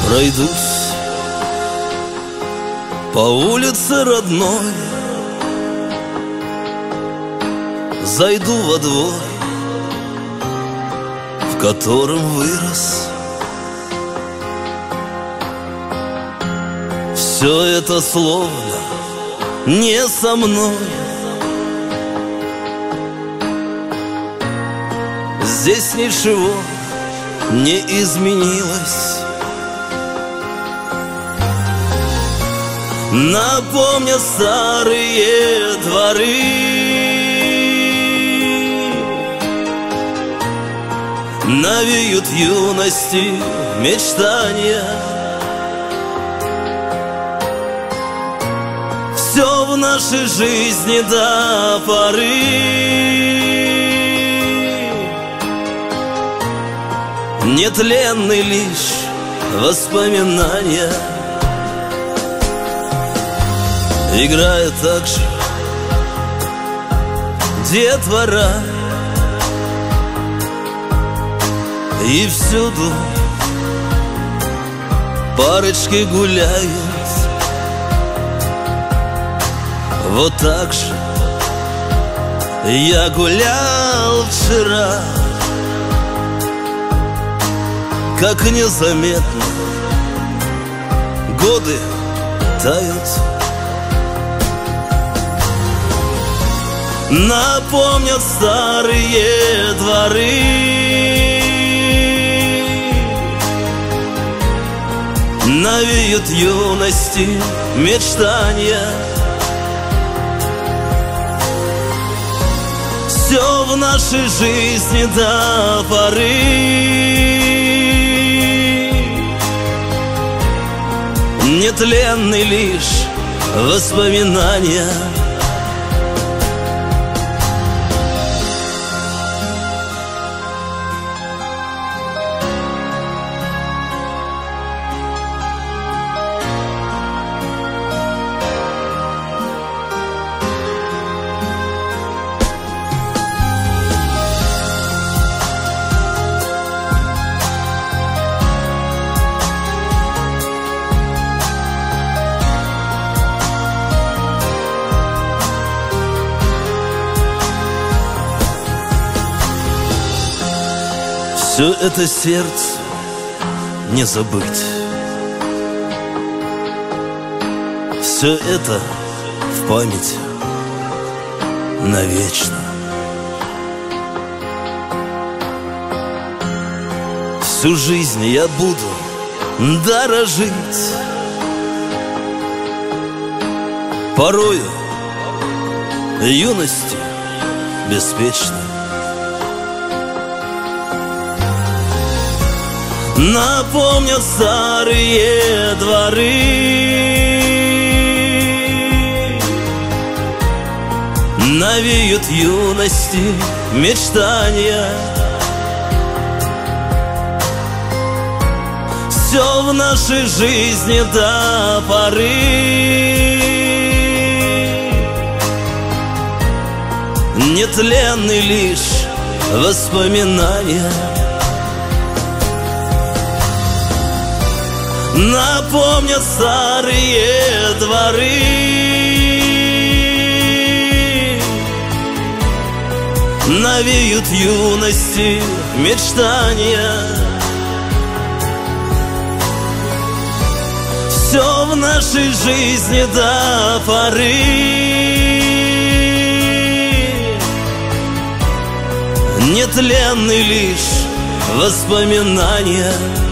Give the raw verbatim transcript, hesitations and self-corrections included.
Пройдусь по улице родной, зайду во двор, в котором вырос. Все это словно не со мной. Здесь ничего не изменилось. Напомнят старые дворы, навеют юности мечтания. Все в нашей жизни до поры нетленны лишь воспоминания. Играет так же детвора, и всюду парочки гуляют. Вот так же я гулял вчера, как незаметно годы тают. Напомнят старые дворы, навеют юности мечтания. Все в нашей жизни до поры нетленны лишь воспоминания. Все это сердце не забыть, все это в памяти навечно. Всю жизнь я буду дорожить порою юности беспечной. Напомнят старые дворы, навеют юности мечтания. Все в нашей жизни до поры нетленны лишь воспоминания. Напомнят старые дворы, навеют юности мечтания. Все в нашей жизни до поры нетленны лишь воспоминания.